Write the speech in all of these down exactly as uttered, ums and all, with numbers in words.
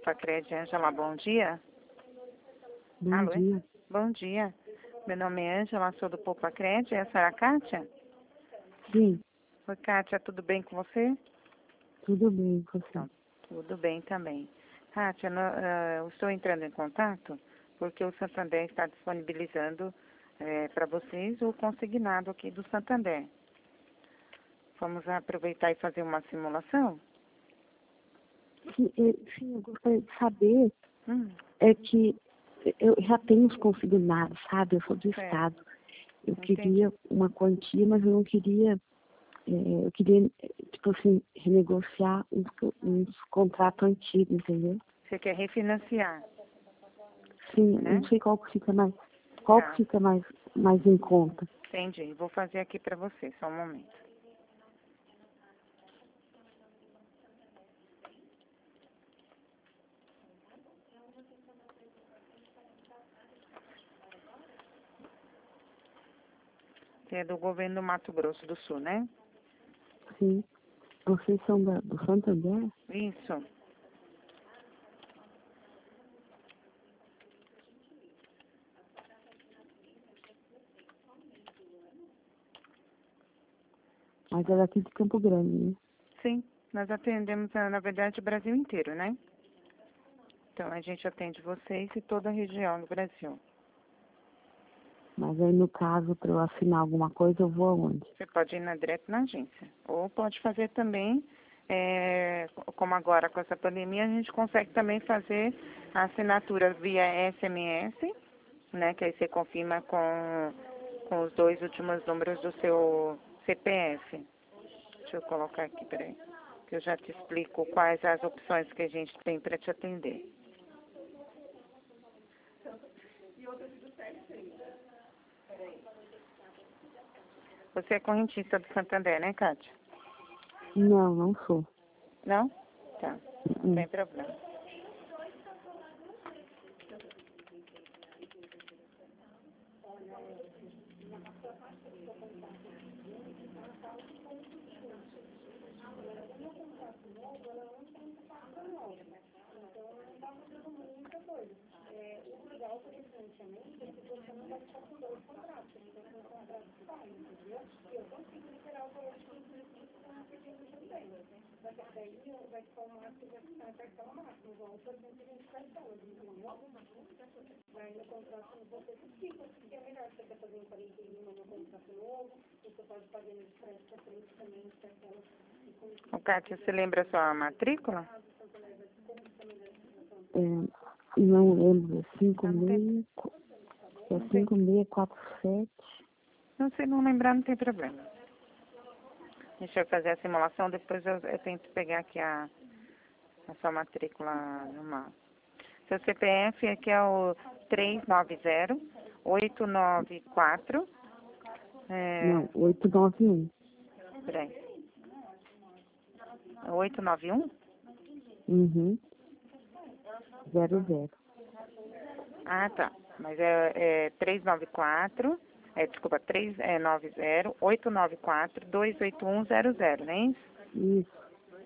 Poupa-Cred, Ângela, bom dia. Bom Alô? dia. Bom dia. Meu nome é Ângela, sou do Poupa-Cred. É a senhora Kátia? Sim, Oi, Kátia, tudo bem com você? tudo bem com você. Então, tudo bem também. Kátia, no- ah, eu estou entrando em contato porque o Santander está disponibilizando para vocês o consignado aqui do Santander. Vamos aproveitar e fazer uma simulação? Sim, eu, sim, eu gostaria de saber, Hum, é que eu já tenho os consignados, sabe? Eu sou do certo. Estado. Eu Entendi. queria uma quantia, mas eu não queria, é, eu queria, tipo assim, renegociar uns, uns contratos antigos, entendeu? Você quer refinanciar, Sim, né? não sei qual que fica mais, qual Tá, que fica mais, mais em conta. entendi. Vou fazer aqui para você, só um momento. Você é do governo do Mato Grosso do Sul, né? Sim. Vocês são da, do Santander? Isso. Mas é daqui de Campo Grande, né? Sim, nós atendemos, ah, na verdade, o Brasil inteiro, né? Então, a gente atende vocês e toda a região do Brasil. Mas aí, no caso, para eu assinar alguma coisa, eu vou aonde? Você pode ir na, direto na agência. Ou pode fazer também, é, como agora com essa pandemia, a gente consegue também fazer a assinatura via S M S, né? Que aí você confirma com, com os dois últimos números do seu C P F. Deixa eu colocar aqui, peraí. Que eu já te explico quais as opções que a gente tem para te atender. Você é correntista do Santander, né, Kátia? Não, não sou. Não? Tá, não Hum. tem problema. Ô, Kátia, você lembra a sua matrícula? É, não lembro, é cinco Não, não tem, meia, é não tem. cinco meia quatro sete. Não, se não lembrar, não tem problema. Deixa eu fazer a simulação, depois eu, eu tento pegar aqui a, a sua matrícula normal. Seu C P F aqui é o três nove zero, oito nove quatro. É, Não, oito nove um. peraí. oito nove um? Uhum. Zero zero. Ah, tá. Mas é, é três nove quatro, é, desculpa, três nove zero, oito nove quatro, dois oito um zero zero, não é isso? Isso.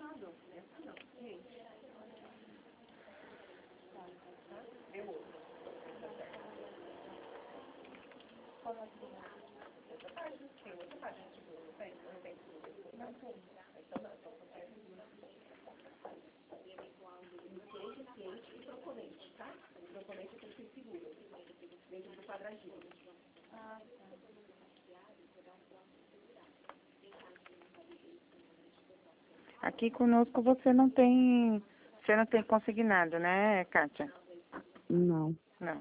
Aqui conosco você não tem, você não tem consignado, né, Kátia? Não. Não.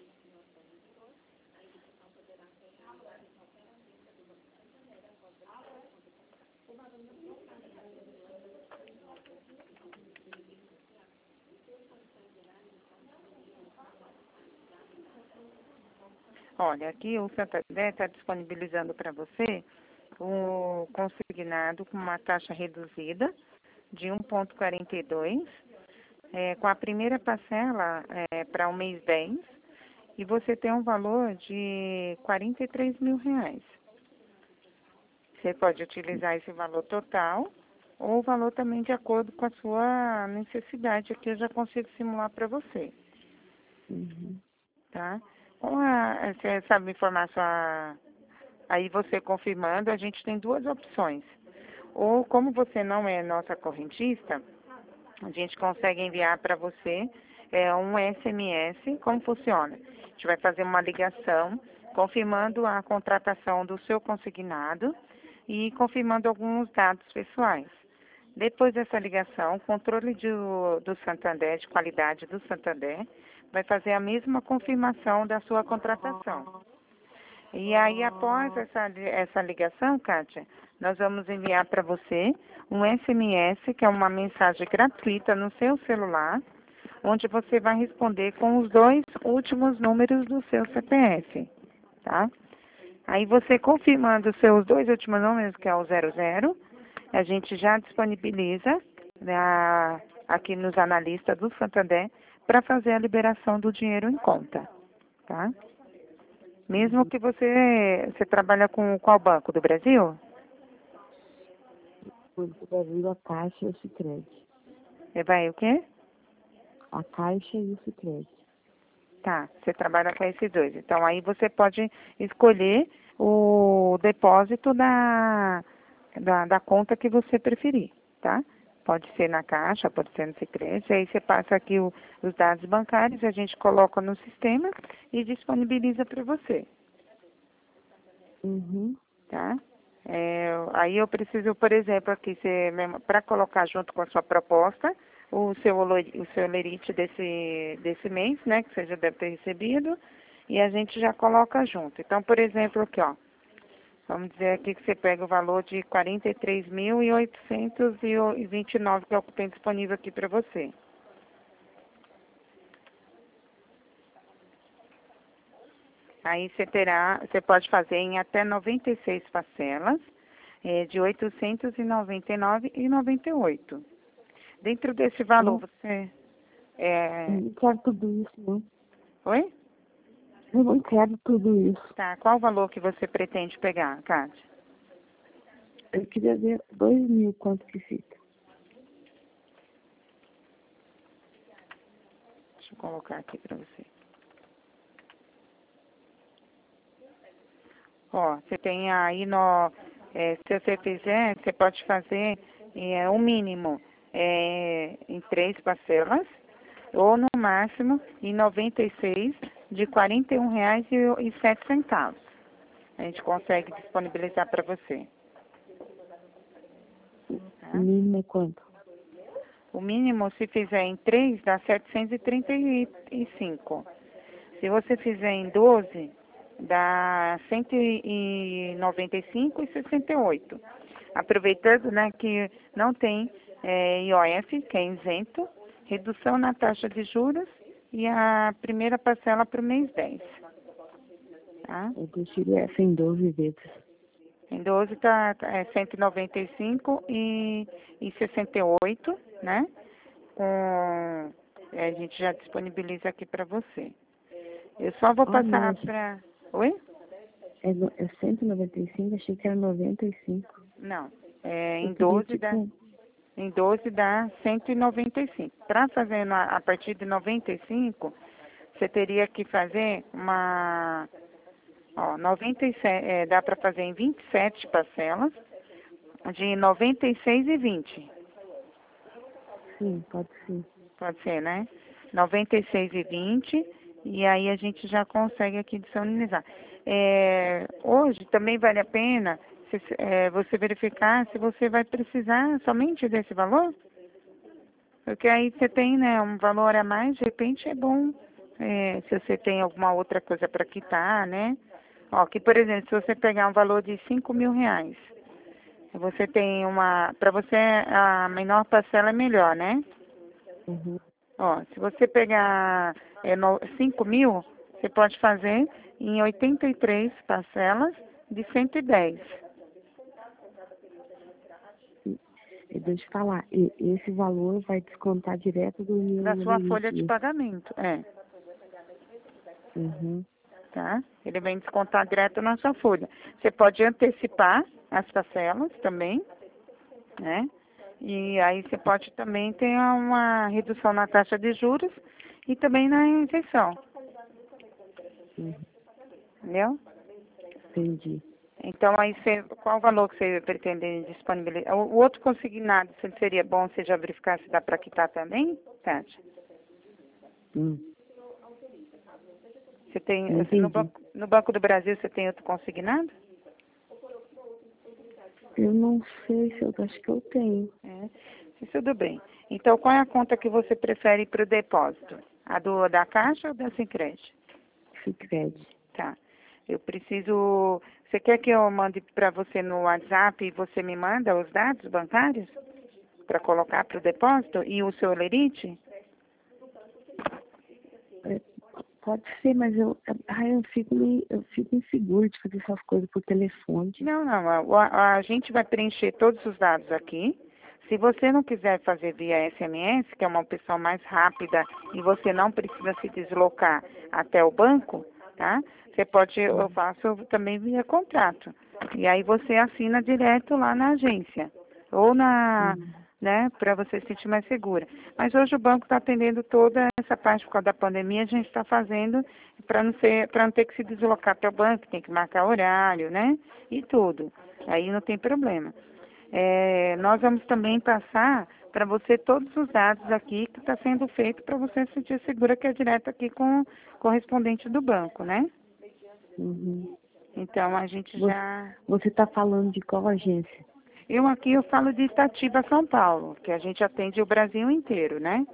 Olha, aqui o Santander está disponibilizando para você o consignado com uma taxa reduzida de um vírgula quarenta e dois, é, com a primeira parcela é, para o mês dez, e você tem um valor de quarenta e três mil reais. Você pode utilizar esse valor total ou o valor também de acordo com a sua necessidade. Aqui eu já consigo simular para você, Uhum. tá? Com a, você sabe informar sua... Aí você confirmando, a gente tem duas opções. Ou como você não é nossa correntista, a gente consegue enviar para você é, um S M S. Como funciona? A gente vai fazer uma ligação confirmando a contratação do seu consignado e confirmando alguns dados pessoais. Depois dessa ligação, o controle do, do Santander, de qualidade do Santander, vai fazer a mesma confirmação da sua contratação. E aí, após essa, essa ligação, Kátia, nós vamos enviar para você um S M S, que é uma mensagem gratuita no seu celular, onde você vai responder com os dois últimos números do seu C P F, tá? Aí você confirmando os seus dois últimos números, que é o zero zero, a gente já disponibiliza, né, aqui nos analistas do Santander para fazer a liberação do dinheiro em conta, tá? Mesmo que você, você trabalha com qual banco? Do Brasil? Banco do Brasil, a Caixa e o Sicredi. É, vai o quê? A Caixa e o Sicredi. Tá, você trabalha com esses dois. Então, aí você pode escolher o depósito da, da, da conta que você preferir, tá? Pode ser na Caixa, pode ser no Sicredi. Aí você passa aqui o, os dados bancários, a gente coloca no sistema e disponibiliza para você, Uhum. tá? É, aí eu preciso, por exemplo, aqui, para colocar junto com a sua proposta, o seu, olori- o seu lerite desse, desse mês, né, que você já deve ter recebido, e a gente já coloca junto. Então, por exemplo, aqui, ó, vamos dizer aqui que você pega o valor de quarenta e três mil oitocentos e vinte e nove que é o que tem disponível aqui para você. Aí você terá, você pode fazer em até noventa e seis parcelas, é, de oitocentos e noventa e nove reais e noventa e oito centavos. Dentro desse valor, Eu, você... eu É... não quero tudo isso, não. Oi? Eu não quero tudo isso. Tá, qual o valor que você pretende pegar, Kátia? Eu queria ver dois mil quanto que fica. Deixa eu colocar aqui para você. Ó, você tem aí no... É, se você fizer, você pode fazer é, o mínimo é, em três parcelas, ou no máximo em noventa e seis, de quarenta e um reais e sete centavos. A gente consegue disponibilizar para você. O Tá? mínimo é quanto? O mínimo, se fizer em três, dá setecentos e trinta e cinco. Se você fizer em doze, dá cento e noventa e cinco e sessenta e oito. Aproveitando, né, que não tem é, I O F, que é isento, redução na taxa de juros e a primeira parcela para o mês dez. Tá? Eu prefiro essa em doze vezes. Em doze está é, cento e noventa e cinco e, e sessenta e oito, né? Com, é, a gente já disponibiliza aqui para você. Eu só vou Ah, não, passar é, para... Oi? é, no- é cento e noventa e cinco, achei que era noventa e cinco. Não. É, Eu em queria, doze dá, tipo, em doze dá cento e noventa e cinco. Para fazer na, a partir de noventa e cinco, você teria que fazer uma... Ó, noventa e sete, é, dá para fazer em vinte e sete parcelas, de noventa e seis e vinte. sim, pode ser. Pode ser, né? noventa e seis e vinte, e aí a gente já consegue aqui disponibilizar. É, hoje também vale a pena se, é, você verificar se você vai precisar somente desse valor, porque aí você tem, né, um valor a mais, de repente é bom, é, se você tem alguma outra coisa para quitar, né? Ó, que, por exemplo, se você pegar um valor de cinco mil reais, você tem uma, para você a menor parcela é melhor, né? Uhum. Ó, se você pegar é, no, cinco mil, você pode fazer em oitenta e três parcelas de cento e dez. E, e deixa eu falar, e, esse valor vai descontar direto do Da meu sua folha de limite. pagamento, é, Uhum. tá? Ele vem descontar direto na sua folha. Você pode antecipar as parcelas também, né? E aí você pode também ter uma redução na taxa de juros e também na isenção. Uhum. Entendeu? Entendi. Então, aí você, qual o valor que você pretende disponibilizar? O, o outro consignado, se seria bom você já verificar se dá para quitar também, Tati? Hum. Você tem, Não no, entendi. banco, no Banco do Brasil você tem outro consignado? Eu não sei se eu acho que eu tenho. É, tudo bem. Então, qual é a conta que você prefere para o depósito? A do, da Caixa ou da Sicredi? Sicredi. Tá. Eu preciso... Você quer que eu mande para você no WhatsApp e você me manda os dados bancários para colocar para o depósito e o seu lerite? É, pode ser, mas eu, ai, eu, fico, meio- eu fico inseguro de fazer essas coisas por telefone. Não, não. A, a, a gente vai preencher todos os dados aqui. Se você não quiser fazer via S M S, que é uma opção mais rápida e você não precisa se deslocar até o banco, tá? Você pode, eu faço também via contrato. E aí você assina direto lá na agência. Ou na, Hum. né, para você se sentir mais segura. Mas hoje o banco está atendendo toda essa parte por causa da pandemia, a gente está fazendo para não ser, para não ter que se deslocar até o banco, tem que marcar horário, né? E tudo. Aí não tem problema. É, nós vamos também passar para você todos os dados aqui que está sendo feito para você se sentir segura que é direto aqui com o correspondente do banco, né? Uhum. Então a gente Você já... você está falando de qual agência? Eu aqui eu falo de Itatiba, São Paulo, que a gente atende o Brasil inteiro, né?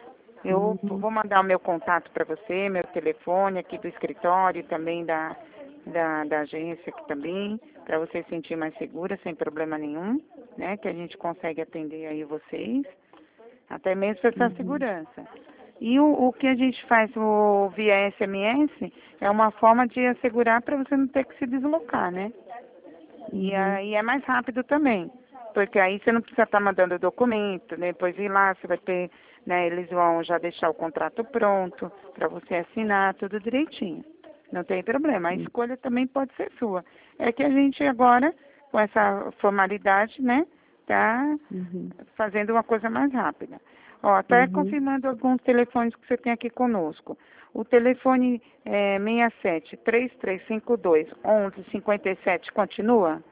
Eu Uhum. vou mandar o meu contato para você, meu telefone aqui do escritório, também da, da, da agência aqui também, para você se sentir mais segura, sem problema nenhum, né? Que a gente consegue atender aí vocês, até mesmo para essa Uhum. segurança. E o, o que a gente faz o, via S M S é uma forma de assegurar para você não ter que se deslocar, né? E Uhum. aí é mais rápido também, porque aí você não precisa estar mandando documento, né? Depois ir lá, você vai ter, né? Eles vão já deixar o contrato pronto para você assinar, tudo direitinho. Não tem problema, a escolha também pode ser sua. É que a gente agora, com essa formalidade, né? Tá Uhum. fazendo uma coisa mais rápida. Ó, até Uhum. confirmando alguns telefones que você tem aqui conosco. O telefone é seis sete, três três cinco dois, um um cinco sete continua?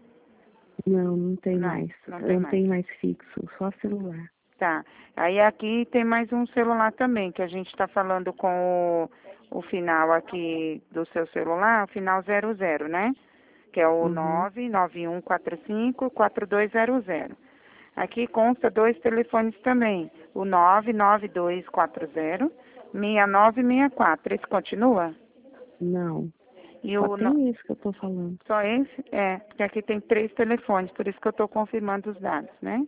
Não, não tem Não, mais. não Eu tem não mais. tenho mais fixo, só celular. Tá. Aí aqui tem mais um celular também, que a gente está falando com o, o final aqui do seu celular, o final zero zero, né? Que é o Uhum. nove nove um quatro cinco quatro dois zero zero. Aqui consta dois telefones também, o nove nove dois quatro zero, seis nove seis quatro. Esse continua? Não. E Só o no- tem isso que eu tô falando. Só esse? É, porque aqui tem três telefones, por isso que eu estou confirmando os dados, né?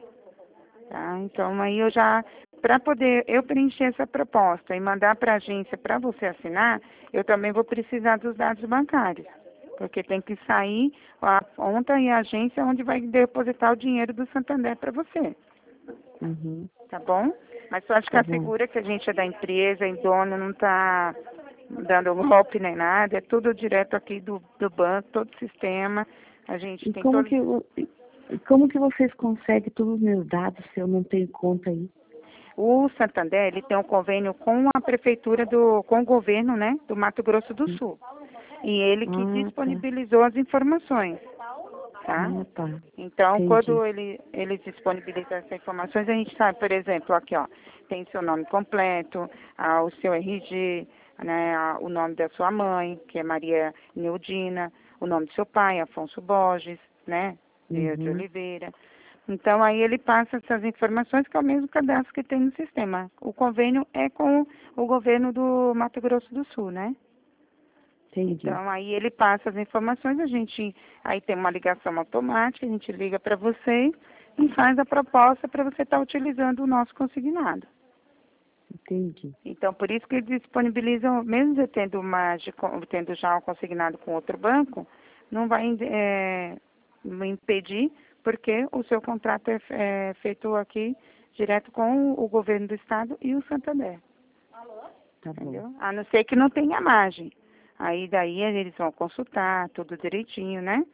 Tá, então aí eu já, para poder eu preencher essa proposta e mandar para a agência para você assinar, eu também vou precisar dos dados bancários. Porque tem que sair a conta e a agência onde vai depositar o dinheiro do Santander para você. Uhum. Tá bom? Mas só acho que Tá bom. assegura que a gente é da empresa, em dono, não está dando golpe nem nada, é tudo direto aqui do, do banco, todo o sistema. A gente E tem como todo. que, eu- e como que vocês conseguem todos os meus dados se eu não tenho conta aí? O Santander, ele tem um convênio com a prefeitura do, com o governo, né, do Mato Grosso do Sul. E ele que Ah, tá. disponibilizou as informações, tá? Ah, tá. Então, Entendi. quando ele, ele disponibiliza essas informações, a gente sabe, por exemplo, aqui, ó, tem seu nome completo, ah, o seu R G, né, ah, o nome da sua mãe, que é Maria Neudina, o nome do seu pai, Afonso Borges, né, de, de Uhum. Oliveira. Então, aí ele passa essas informações, que é o mesmo cadastro que tem no sistema. O convênio é com o governo do Mato Grosso do Sul, né? Entendi. Então, aí ele passa as informações, a gente, aí tem uma ligação automática, a gente liga para vocês e faz a proposta para você estar utilizando o nosso consignado. Entendi. Então, por isso que eles disponibilizam, mesmo você tendo, uma, de- tendo já um consignado com outro banco, não vai é, impedir, porque o seu contrato é, é feito aqui direto com o governo do estado e o Santander. Tá bom. Entendeu? A não ser que não tenha margem. Aí daí eles vão consultar tudo direitinho, né?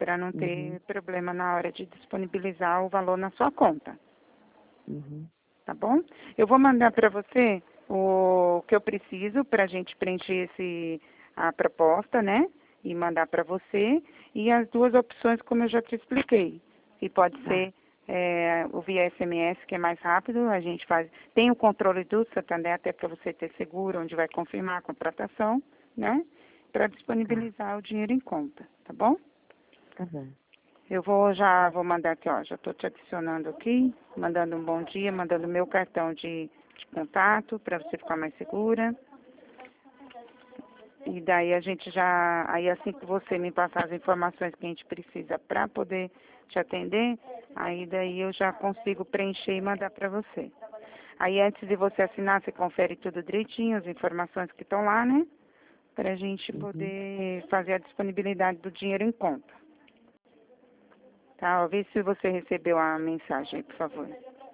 para não ter Uhum. problema na hora de disponibilizar o valor na sua conta. Uhum. Tá bom? Eu vou mandar para você o que eu preciso para a gente preencher esse, a proposta, né? E mandar para você. E as duas opções, como eu já te expliquei. Que pode Tá. ser é, o via S M S, que é mais rápido. A gente faz. Tem o controle do Santander, até para você ter seguro, onde vai confirmar a contratação, né? Para disponibilizar o dinheiro em conta. Tá bom? Tá bom. Eu vou já vou mandar aqui, ó, já estou te adicionando aqui, mandando um bom dia, mandando meu cartão de, de contato para você ficar mais segura. E daí a gente já, aí assim que você me passar as informações que a gente precisa para poder te atender, aí daí eu já consigo preencher e mandar para você. Aí antes de você assinar, você confere tudo direitinho, as informações que estão lá, né? Para a gente Uhum. poder fazer a disponibilidade do dinheiro em conta. Tá, ó, vê se você recebeu a mensagem aí, por favor.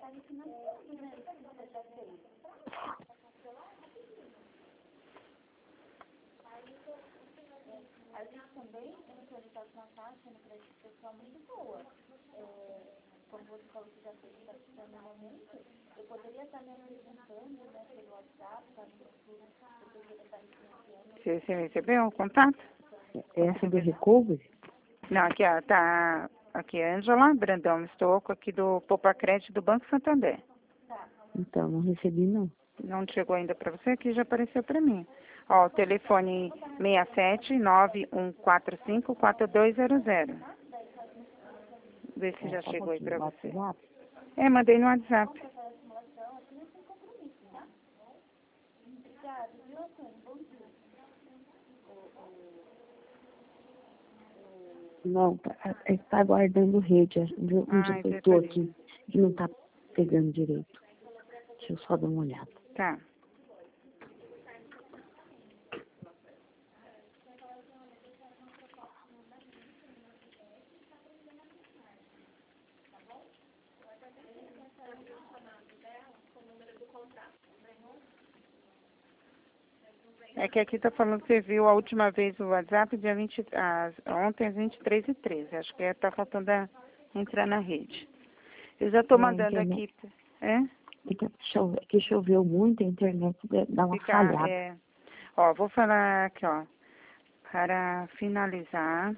Você, você recebeu o contato? Essa do recovery? Não, aqui, ó, tá. Aqui é Ângela Brandão Estouco, aqui do Poupa Crédito do Banco Santander. Então, não recebi não. Não chegou ainda para você? Aqui já apareceu para mim. Ó, o telefone seis sete nove um quatro cinco quatro dois zero zero. Vê se É, já só um chegou aí para pouquinho. você. WhatsApp? É, mandei no WhatsApp. Não, tá, está aguardando rede. Onde Ai, eu estou detalhe. aqui, que não está pegando direito. Deixa eu só dar uma olhada. Tá. É que aqui tá falando que você viu a última vez o WhatsApp dia vinte, às, ontem às vinte e três e treze. Acho que é, tá faltando a, entrar na rede. Eu já tô É, a mandando internet. aqui. É? Fica chove- que choveu muito, a internet dá uma Fica, falhada. é. Ó, vou falar aqui, ó. Para finalizar.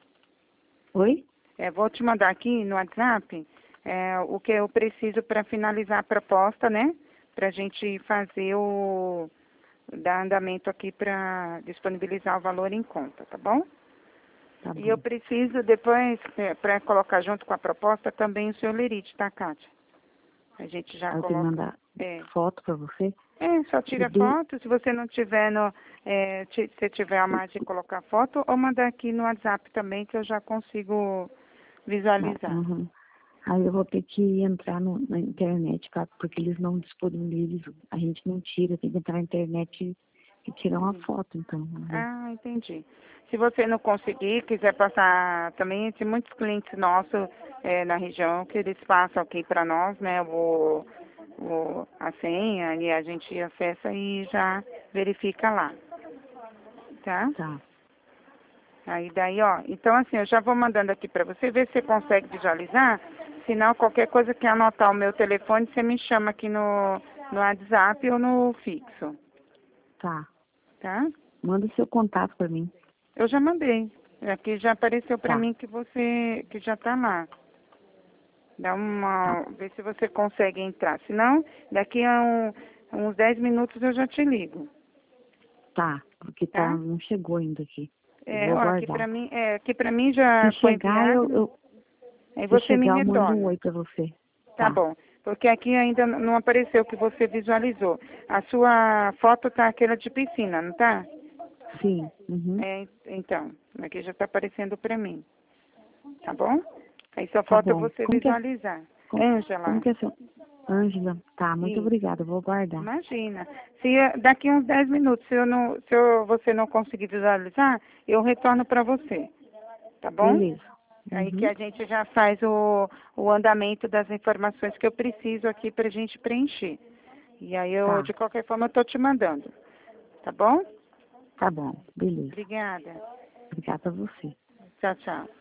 Oi? É, vou te mandar aqui no WhatsApp é, o que eu preciso para finalizar a proposta, né? Para a gente fazer o. Dar andamento aqui para disponibilizar o valor em conta, tá bom? Tá E eu bom. preciso depois, para colocar junto com a proposta, também o seu lerite, tá, Kátia? A gente já Aí eu tenho que coloca. mandar É, foto para você. é só E tira do... foto. Se você não tiver, no, é, ti- se tiver a mais de colocar foto, ou mandar aqui no WhatsApp também, que eu já consigo visualizar. Uhum. Aí eu vou ter que entrar no, na internet, pra, porque eles não disponibilizam. A gente não tira, tem que entrar na internet e, e tirar uma Uhum. foto, então. Uhum. Ah, entendi. Se você não conseguir, quiser passar também, tem muitos clientes nossos é, na região que eles passam aqui para nós, né, o, o, a senha, e a gente acessa e já verifica lá, tá? Tá. Aí daí, ó, então assim, eu já vou mandando aqui para você, ver se você consegue visualizar, se não, qualquer coisa que anotar o meu telefone, você me chama aqui no, no WhatsApp ou no fixo, Tá. tá? Manda seu contato para mim. Eu já mandei. Aqui já apareceu para Tá. mim que você que já está lá. Dá uma, Tá. vê se você consegue entrar. Se não, daqui a um, uns dez minutos eu já te ligo, Tá. Porque tá, tá? não chegou ainda aqui. Eu É, vou ó, aqui aguardar. para mim, é, aqui para mim já Se foi chegar, eu, enviado. eu Aí se você me chegar, eu mando um retorna. oi para você. Tá Tá. bom. Porque aqui ainda não apareceu o que você visualizou. A sua foto tá aquela de piscina, não tá? Sim. Uhum. É, então, aqui já está aparecendo para mim. Tá bom? Aí só Tá falta bom. você Como que é? visualizar. Como, como Ângela, que é seu... Ângela. Tá, muito isso. obrigada. Eu vou guardar. Imagina. Se eh, daqui uns dez minutos, se, eu não, se eu, você não conseguir visualizar, eu retorno para você. Tá bom? Beleza. Aí que Uhum. a gente já faz o, o andamento das informações que eu preciso aqui para a gente preencher. E aí eu, Tá. de qualquer forma, eu tô te mandando. Tá bom? Tá bom. Beleza. Obrigada. Obrigada a você. Tchau, tchau.